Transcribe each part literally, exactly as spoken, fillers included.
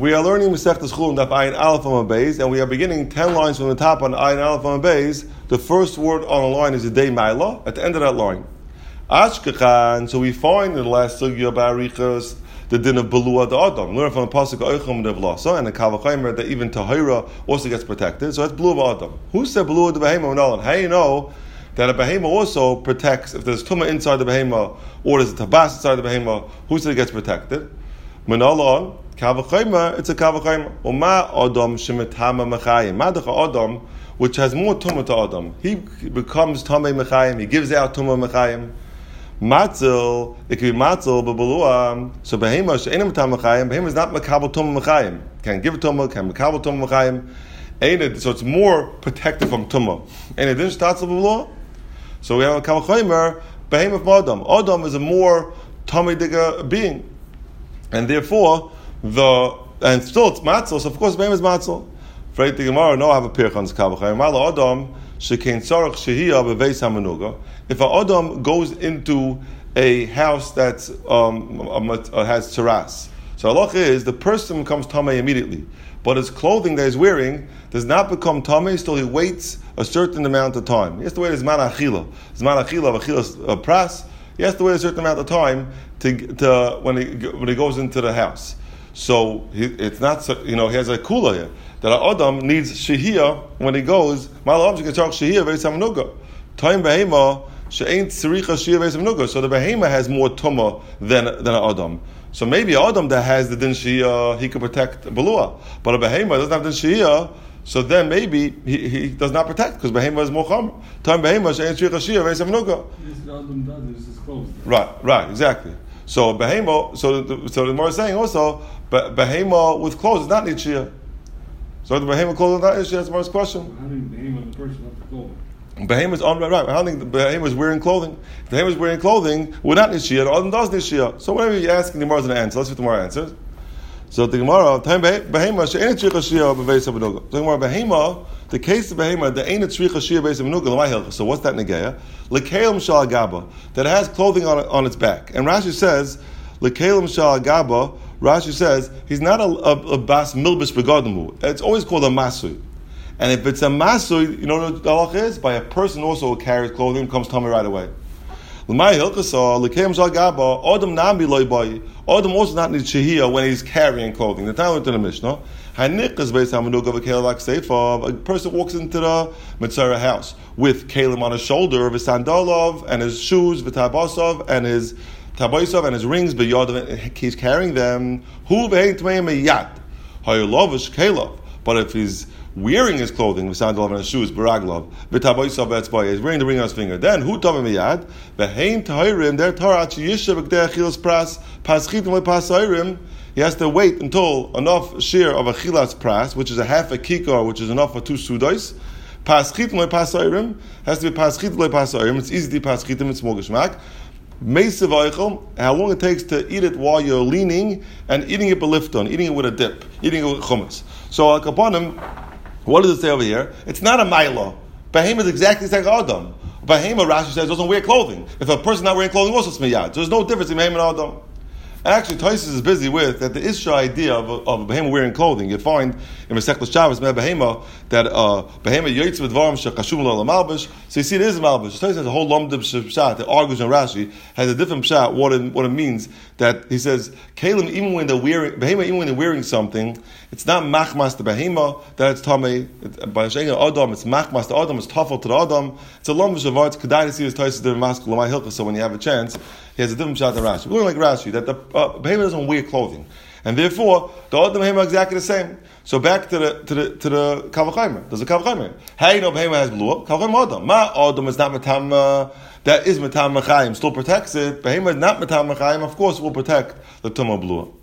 We are learning Masechtas Chulin Daf Ayin Aleph Amud Beis, and we are beginning ten lines from the top on Ayin Aleph Amud Beis. The first word on the line is a day Maila at the end of that line. Ashkechan. So we find in the last sugya about Arichos the din of Belua the Adam. Learn from the pasuk Oichem the Vlasa and the Kavachimer that even Tahira also gets protected. So that's Belua the Adam. Who said Belua the Behema Nolan? How you know that a Behema also protects if there's Tumah inside the Behema or there's a Tabas inside the Behema? Who said it gets protected? Manalan. Kavachayma, it's a kavachayma. Oma Adam shemetama mechayim. Madacha Adam, which has more tumah to Adam. He becomes tamei mechayim. He gives out tumah mechayim. Matzel, it can be matzel, but beluah. So behema she'enim tam mechayim. Behema is not mekabel tumah mechayim. Can give tumah, can mekabel tumah mechayim. Ain't it? So it's more protected from tumah. Ain't it? Didn't start beluah. So we have a kavachayma. Behema from Adam. Adam is a more tamei digga being, and therefore. The and still it's matzel, so of course behem is matzel. Freit the Gemara, no, I have a pirchan's kavachayim. Mala Adam shekein tzarich shehiyah beveis hamenuga. If an Adam goes into a house that's um uh, has terrace, so halach is the person becomes tamei immediately, but his clothing that he's wearing does not become tamei till he waits a certain amount of time. He has to wait his man achila, his man achila of achilas pras. He has to wait a certain amount of time to to when he when he goes into the house. So he, it's not, you know, he has a kula here that an Adam needs shehiyah when he goes. Ma'alav shekachach shehiyah veis hamenuga. Time behema she'ain tzricha shehiyah veis hamenuga. So the behema has more tumah than than an Adam. So maybe an Adam that has the din shehiyah he could protect belua, but a behema doesn't have the shehiyah. So then maybe he, he does not protect because behema is more chum. Time behema she'ain tzricha shehiyah veis hamenuga. This Adam does is closed. Right, right, exactly. So behema, so the, so the Gemara is saying also, but behema with clothes is not need shia. So the behema clothes is not need shia. That's the Gemara's question. How do behema the person have the clothing? Behema is on right. right. I don't think the behema is wearing clothing. If the behema is wearing clothing, would not need shia. The Adam does need shia. So whatever you're asking, the Gemara is an answer. Let's see what the Gemara answers. So the Gemara, time behema she'ain't tzricha shia beveis hamenuga. So the Gemara behema, the case of behema, the ain't tzricha shia beveis hamenuga l'may hilchos. So what's that negeya? L'kelim shal agaba, that it has clothing on on its back. And Rashi says l'kelim shal agaba. Rashi says he's not a, a, a bas milbish begadamu. It's always called a masui. And if it's a masui, you know what the halach is? By a person also who carries clothing, comes tummy right away. L'may hilchasa l'kelim shal agaba adam nami loy bayi. Adam also not need shehiyah when he's carrying clothing. The time went to the Mishnah. Hanikas beis hamenuga v'kelim akseifah. A person walks into the Mitzvah house with kelim on his shoulder, v'sandalov, and his shoes, v'tabasov, and his tabaisov, and his rings, b'yadav, he's carrying them. Hu v'hein tmeim meyat. Hayolavish kelav. But if he's wearing his clothing, v'sandalov, and his shoes, b'raglav, v'tabaisov, v'etzbay, he's wearing the ring on his finger. Then hu tavim meyat. V'hein tahirim, their tarat yishav v'kdei achilas pras, paschitim le'pasairim. He has to wait until enough share of a chilas pras, which is a half a kikar, which is enough for two sudos. Paschitim le'pasairim has to be paschitim le'pasairim. It's easy to paschitim, it's more geshmak. Meisav eichel, how long it takes to eat it while you're leaning and eating it belifton, eating it with a dip, eating it with hummus. So al kaponim, what does it say over here? It's not a mila. Behema is exactly the same Adam. Behema, Rashi says, doesn't wear clothing. If a person not wearing clothing, also smiyad. So there's no difference in behema and Adam. Actually, Taisus is busy with that the Isha idea of a, of a behema wearing clothing. You find in Masechtas Shabbos, me behema, that uh, behema yoytz with varim shekashum lo malbish. So you see, it is a malbish. Taisus has a whole lomdim pshat that argues on Rashi has a different pshat what it, what it means. That he says kalim even when they're wearing behema even when they're wearing something, it's not machmas the behema that it's tamei. By shaying adam, it's machmas the adam, it's tafel to the adam. It's a lomdish of art. Kedai to see his Taisus the maskul my hilchah. So when you have a chance, he has a different pshat than Rashi. We're like Rashi that the uh, behema doesn't wear clothing, and therefore the adam behema are exactly the same. So back to the to the to the kavachaymer. There's a kavachaymer. How you know behema has blue? Kavachaymer adam. Ma adam is not matam. Uh, that is matam mechayim. Still protects it. Behema is not matam mechayim. Of course, will protect the tumah blue.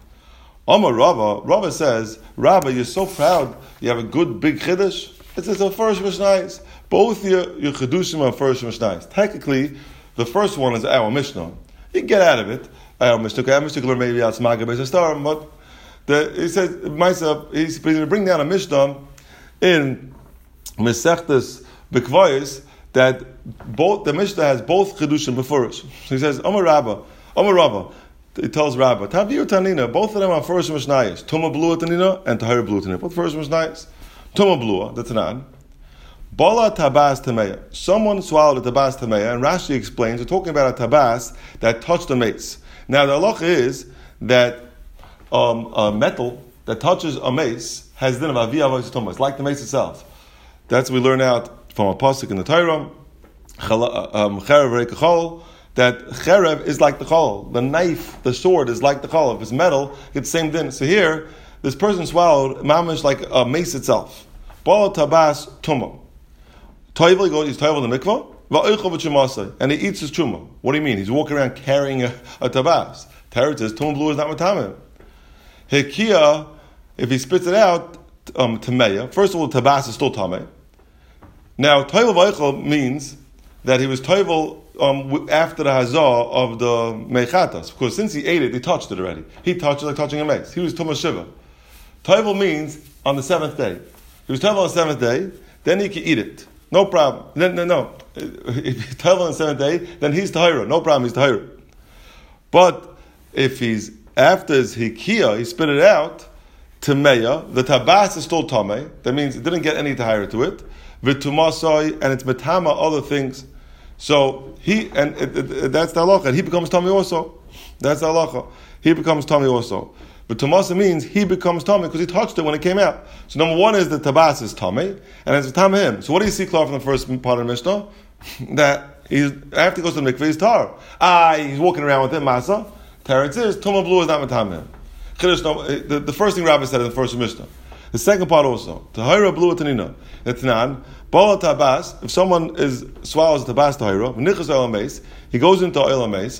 Amar Rava. Rava says, Rava, you're so proud. You have a good big chiddush. It's, it's a first mishnayis. Both your your chidushim are first mishnayis. Technically, the first one is our mishnah. You can get out of it. Our mishnah. Our mishnah learn maybe out smaga beis star, but the, he says myself. He's going to bring down a mishnah in Masechtas Bekvayis that both the mishnah has both chidushim before us. So he says, Amar Rabba, Amar Rabba. he tells Rabba, Tavir Tanina, both of them are first Mishnayos. Tuma Blua Tanina and Tahir Blua Tanina. Both first Mishnayos. Tuma Blua, the Tanan. Bala Tabas Tameya. Someone swallowed a Tabas Tameya, and Rashi explains, we're talking about a Tabas that touched the mace. Now the halacha is that um, a metal that touches a mace has din of Aviyah Avos Tumah. It's like the mace itself. That's what we learn out from a pasuk in the Torah. Um, that cherev is like the chol. The knife, the sword is like the chol. If it's metal, it's the same din. So here, this person swallowed mamish like a mace itself. Bal tabas tumah. Toivel, he goes, he's toivel in the mikvah, va'oichel v'chumasei, and he eats his truma. What do you mean? He's walking around carrying a, a tabas. Teretz says, tumah blue is not matameh. Hekia, if he spits it out, um, tameya, first of all, the tabas is still tameh. Now, toivel va'oichel means that he was toivel um, after the hazah of the mechatas, because since he ate it, he touched it already. He touched it like touching a mace. He was tumah shiva. Toivel means on the seventh day. He was toivel on the seventh day, then he can eat it. No problem. No, no, no. If he's toivel on the seventh day, then he's tahira. No problem, he's tahira. But if he's after his hikia, he spit it out, tameya, the tabas is still tameh. That means it didn't get any tahira to it. V'tumasoi, and it's metama, other things. So he, and it, it, it, that's the halacha. And he becomes tummy also. That's the halacha. He becomes tummy also. But tumasa means he becomes tummy because he touched it when it came out. So number one is the tabas is tummy, and it's tam him. So what do you see, Clark, from the first part of the Mishnah? That he's after he goes to the mikveh, he's tar. Ah, he's walking around with it, masa. Teretz is tumah blue is not matam him. The, the first thing Rabbi said in the first Mishnah. The second part also, tahira blue tanina. That's nan. Bala tabas. If someone is swallows a tabas tahira, v'nichas oil mace, he goes into oil mace.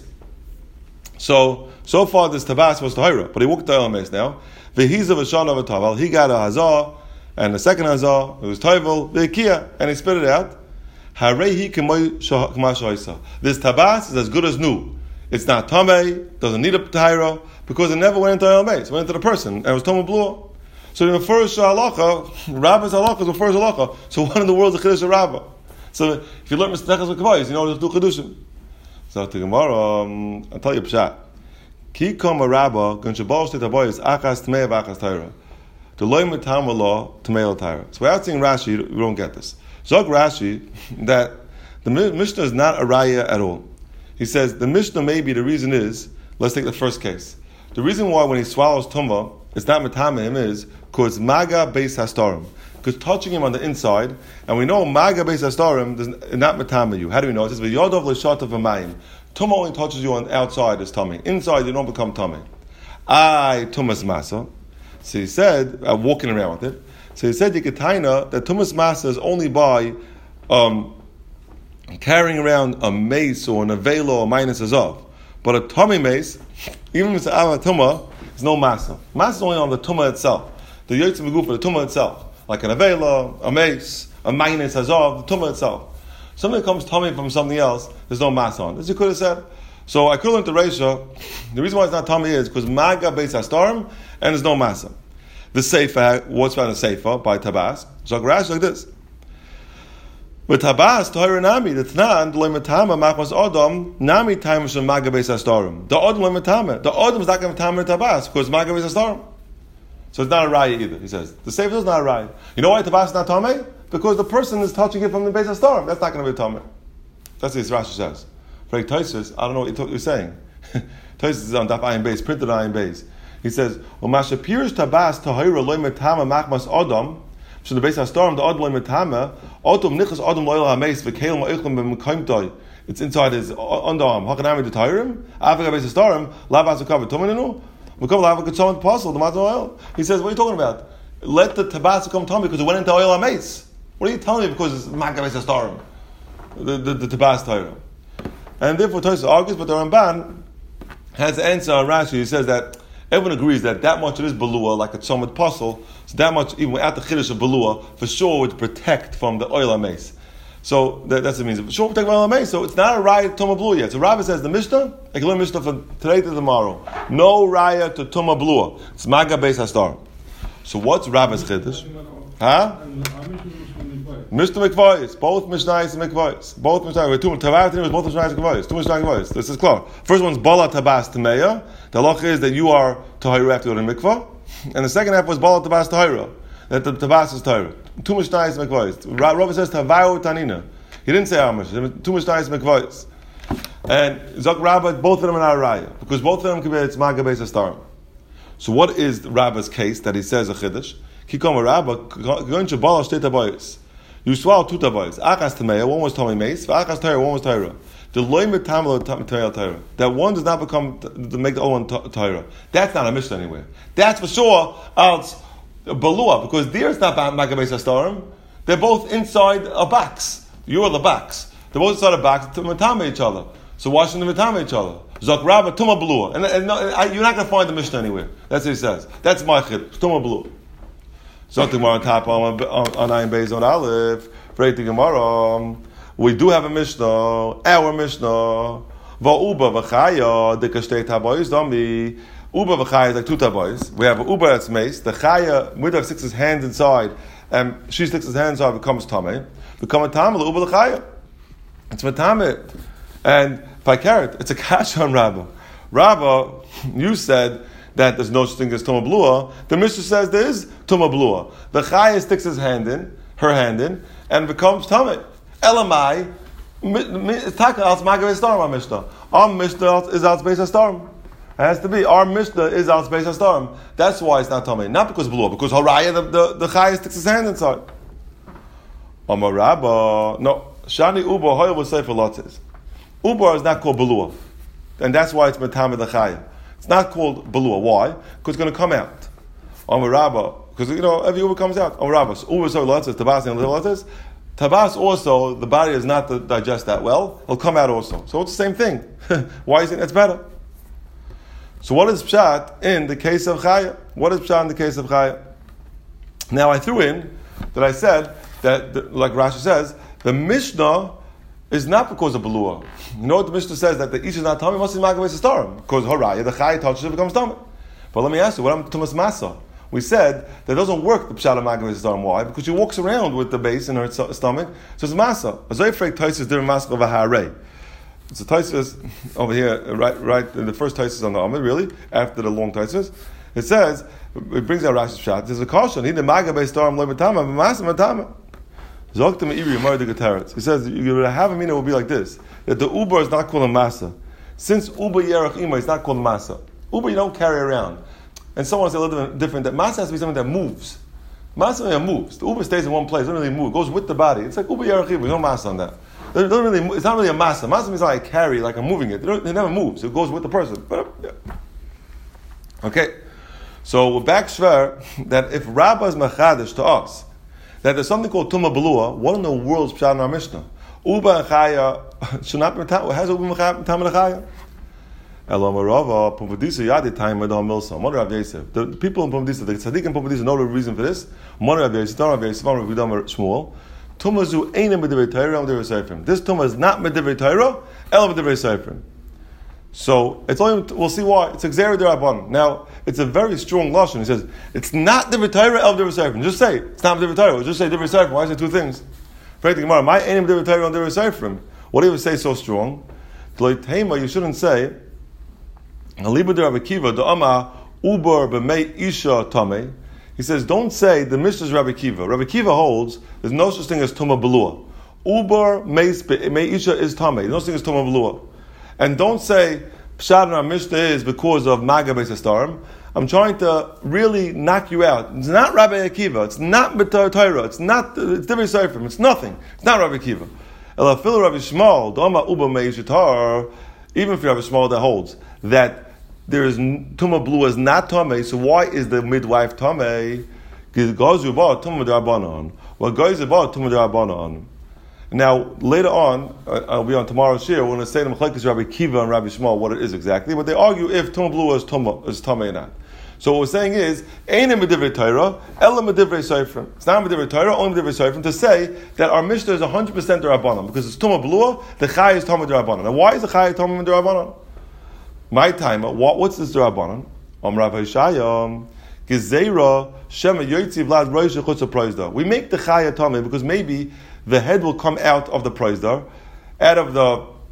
So so far this tabas was tahira, but he walked the oil mace now. V'hizav v'shan of a tavel. He got a hazah, and the second hazah it was tavel v'hikia, and he spit it out. Harehi k'moy sha'isa. This tabas is as good as new. It's not tamei, doesn't need a tahira because it never went into oil mace. It went into the person, and it was tamei blue. So in the first halacha, Rabba's halacha is the first halacha. So what in the world is the chiddush of Rabba? So if you learn Mistechas v'Kavayis, you know to do chedushim. So the Gemara, um, I'll tell you pshat. Ki kam a Rabba gun shabal shtei tabayis achas tmei v'achas taira. The loy mitam v'lo tmei l'taira. So without seeing Rashi, you don't get this. Zog Rashi that the Mishnah is not a raya at all. He says the Mishnah maybe the reason is, let's take the first case. The reason why when he swallows tumva, it's not matame him is because maga beis hastarim. Because touching him on the inside, and we know maga beis hastarim does not matame you. How do we know? It says v'yodov l'shatav v'mayim. Tumah only touches you on the outside is tummy. Inside you don't become tummy. I tumas masa. So he said, uh, walking around with it. So he said yikataina that tumas masa is only by um, carrying around a mace or an avelo or minus azov. But a tummy mace, even if it's a tumah, there's no masa. Masa is only on the tumah itself. The yotze megufa, the tumah itself. Like an avela, a mace, a minus hazov, the tumah itself. Something comes tummy from something else, there's no masa on. As you could have said. So I could have learned the ratio. The reason why it's not tummy is because maga beis hastarim and there's no masa. The seifa, what's found in the seifa by tabas? So Rashi like this. But tabas tahira nami the tnan lematama machmas adam nami time shel maga beis hastarim. The adam lematama. The adam is not going to matama tabas because maga beis hastarim. So it's not a raya either. He says the seifa is not a raya. You know why tabas is not tamei? Because the person is touching it from the beis hastarim. That's not going to be tamei. That's what Rashi says. For like Taisus, I don't know what you're saying. Taisus is on daf ayin beis, printed ayin beis. He says, "Well, mashapirs tabas tahira loy matama machmas adam." So the beis hastarim, the adam loy matama, autom nichas adam loyal hameis v'kelim ha'ichlem b'mekaimtoi. It's inside his underarm. Hakanami the tahirim. After beis hastarim, lavas ukav tumaninu. Ukav lavas ukav apostle the matzah oil. He says, "What are you talking about? Let the tabas come tummy because it went into oil hameis. What are you telling me? Because it's maga beis hastarim, the the, the tabas tahirim." And therefore, Tosfos argues, but the Ramban has an answer on Rashi. He says that everyone agrees that that much it is balua, like a tzomit puzzle. So that much, even without the chiddush of balua, for sure would protect from the oil mace. So that, that's what it means. For sure, protect from oil mace. So it's not a raya to tuma blua yet. So Rabbi says the Mishnah, I can learn Mishnah from today to tomorrow. No raya to tuma blua. It's maga beis hastar. So what's Rabbi's chiddush? Huh? Mishnah Mikvayis, both Mishnayos and Mikvayis. Both Mishnayos, two Tavatim was both Mishnayos and Mikvayis. Two Mishnayos and Mikvayis. This is clear. First one's Bala Tabas Tameya. The halacha is that you are tahira after you go to the mikvah, and the second half was bala tabas tahira, that the tabas is tahira. Too much nice mikvahs. Rabbi says tavayu tanina. He didn't say how much. Too much nice mikvahs. And Zok Rabba, both of them are not a raya, because both of them can be it's magabeis astarim. So what is Rabba's case that he says a chiddush? Kikom Rabba going to bala shtei tabayis. You swallow two tabayis. Achas tameya, one was tamei meis. Achas tahira, one was tahira. The loy metamel tahira. That one does not become to make the other one tahira. That's not a mishnah anywhere. That's for sure out balua, because there it's not magabeis astarim. They're both inside a box. You're the box. They're both inside a box to metame each other. So why shouldn't they metame each other? Zok Rabba tuma balua, and, and no, I, you're not going to find the mishnah anywhere. That's what he says. That's my chid. Tuma balua. Zok the Gemara on top on on Ayin Beis on Aleph. Break the Gemara. We do have a mishnah. Our mishnah. Va'uba v'chaya dekashtei tabois dami. Uba v'chaya is like two tabois. We have an uba that's mace. The chaya middav sticks his hands inside, and she sticks his hands inside, becomes tamei. Become a tamei the uba l'chaya. It's matameh. And if I carrot, it's a kash on Rabbah. Rabbah, you said that there's no such thing as Tuma Blua. The Mishnah says there is Tuma Blua. The Chaya sticks his hand in, her hand in, and becomes Tameh. Elamai, it's Taka al Magav Starim, our Mishnah. Our Mishnah is al Space Starim. It has to be. Our Mishnah is al Space Starim. That's why it's not Tameh. Not because Blua, because Haraya, the, the, the Chaya sticks his hand inside. Amar Rabbah, no. Shani Uba, Hoya will say for Lotzes. Ubar is not called Belua. And that's why it's Matamid L'chaya. It's not called Belua. Why? Because it's going to come out. Amar Rabbah, because, you know, every Uber comes out. Amar Rabbah. So Uber so lotzes, Tabas and lotzes. Tabas also, the body is not to digest that well. It'll come out also. So it's the same thing. Why is it that's better? So what is Pshat in the case of Chaya? What is Pshat in the case of Chaya? Now I threw in that I said that, the, like Rashi says, the Mishnah is not because of Belua. You know what the Mishnah says, that the Ish is not Tamei, must be Magabeis Astarim. Because Haraya, the Chaya touches it, becomes Tamei. But let me ask you, what happened to Tumas Masa? We said that it doesn't work, the Pshat of Magabeis Astarim. Why? Because she walks around with the base in her stomach, so it's Masa. Azoifrek Taisis different Masa of a Harei. It's a Taisis over here, right, right, in the first Taisis on the Amid, really, after the long Taisis. It says, it brings out Rashi's Pshat, there's a caution, he the Magabeis Astarim lo Matama, but Masa Matama. He says you have a meaning will be like this: that the uber is not called a masa. Since uber yerach ima is not called masa. Uber you don't carry around. And someone said a little different. That masa has to be something that moves. Masa that moves. The uber stays in one place. It doesn't really move. It goes with the body. It's like uber yerach ima. No masa on that. It doesn't really. It's not really a masa. Masa means like I carry, like I'm moving it. It, it never moves. It goes with the person. But yeah. Okay. So we're back shver that if Rabbah is machadish to us, that there's something called Tuma Belua. What in the world is Pshat in our Mishnah? Uba and Chaya should not be Matam. Has Uba and Chaya Matam and Chaya? Elam Rava Pumbedisa Yadi Time with Milsa. Mother Rav Yosef. The people in Pumbedisa, the Tzaddik in Pumbedisa, know the reason for this. Mother Rav Yosef, Don Rav Yosef, Mother Rav Shmuel. Tuma Zu Einem Medivrei Torah, Elam Medivrei Seifrim. This Tuma is not Medivrei Torah, Elam Medivrei Seifrim. So it's only we'll see why it's Xer Derabban. Now it's a very strong lashon. He says it's not the Torah of the Seifrim. Just say it's not the Torah. Just say different Seifrim. Why is it two things? Gemara, my aim the Torah on the Seifrim. What do you say so strong? You shouldn't say Aliba de Rabbi Kiva the Ama Uber b'mei Isha Tamei. He says don't say the Mishnah is Rabbi Kiva. Rabbi Kiva holds there's no such thing as Tuma Belua. Uber mei Isha is Tamei. There's no such thing as Tuma Belua. And don't say Pshat in our Mishnah is because of Magabeis Astarim. I'm trying to really knock you out. It's not Rabbi Akiva. It's not B'tar Torah. It's not. It's Divrei Seifrim. It's nothing. It's not Rabbi Akiva. Elafil Rabbi Shmuel Doma Uba Meishatar. Even for Rabbi Shmuel that holds that there is Tuma Blua is not Tamei. So why is the midwife Tamei? Gazu Ba Tuma D'Rabbanan. Well, Gazu Ba Tuma D'Rabbanan. Now, later on, uh, I'll be on tomorrow's shir, we're going to say to Machlekes Rabbi Kiva and Rabbi Shmuel what it is exactly, but they argue if Tuma Blua is Tuma is Tamei or not. So what we're saying is, Einem Medivrei Torah, Elam Medivrei Seifrim. It's not Medivrei Torah, only Medivrei Seifrim, to say that our Mishnah is one hundred percent D'Rabbanan, because it's Tuma Blua, the Chai is Tama D'Rabbanan. Now why is the Chai Tama D'Rabbanan? My timer, what, what's this D'Rabbanan? Om Rav Hishayam, Gezerah, Shema Yoitzi Vlad Rosh Chutz Proizda. We make the Chai Tamei because maybe the head will come out of the proizdar, out of the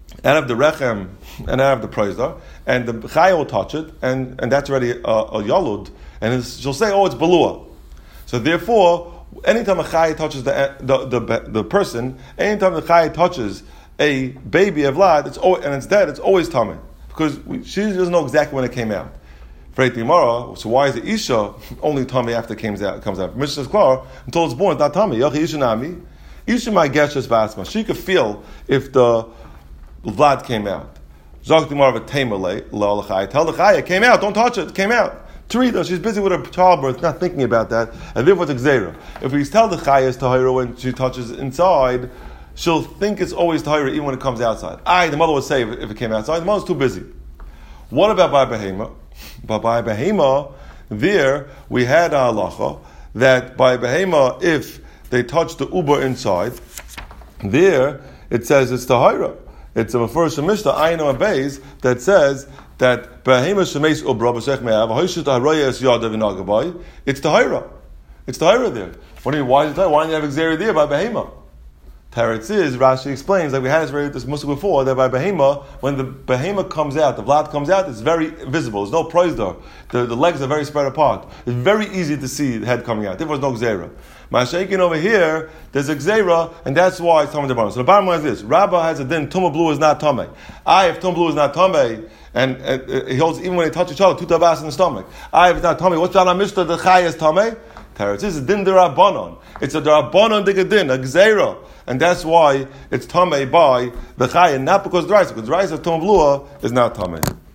out of the rechem and out of the praisar, and the chaya will touch it, and, and that's already a, a yalud, and it's, she'll say, oh, it's balua. So therefore, anytime a chaya touches the the, the the person, anytime the chaya touches a baby of vlad, it's always, and it's dead, it's always tamei, because we, she doesn't know exactly when it came out. For Gemara, so why is the isha only tamei after it comes out? Comes out. Mishnah is clear until it's born. It's not tamei. Yachi isha nami. Isha might guess just basma. She could feel if the vlad came out. Zok Gemara of a tamer le l'chaya. Tell the chaya came out. Don't touch it. It came out. Terida, she's busy with her childbirth, not thinking about that, and therefore it's gzeira. If we tell the chaya is tahira when she touches inside, she'll think it's always tahira even when it comes outside. I, the mother would say if it came outside, the mother's too busy. What about by behema? But by behema, there we had a halacha that by behema, if they touch the uber inside, there it says it's tahira. It's a first mishnah, ayin abayz, that says that behema shemeis ubra b'shech me'av hoyshet haroya es yadav inagabai. It's tahira. It's tahira there. What do you? Why is it tahira? Why don't you have exeri there by behema? Teretz is, Rashi explains, like we had this, this musik before, that by behema, when the behema comes out, the vlad comes out, it's very visible. There's no proizdor. The, the legs are very spread apart. It's very easy to see the head coming out. There was no gzera. Mashaikin over here, there's a gzera, and that's why it's tamei devarim. So the bottom line is this: Rabbah has a din, tumah blue is not tamei. I, if tumah blue is not tamei, and uh, he holds even when they touch each other, two tavas in the stomach. I, if it's not tamei, what's that on Mishnah? The chay is tamei. Teretz is a din derabanan. It's a derabanan digadin, a gzera. And that's why it's tamei by the chaya, not because the rice, because the rice of tumah blua is not tamei.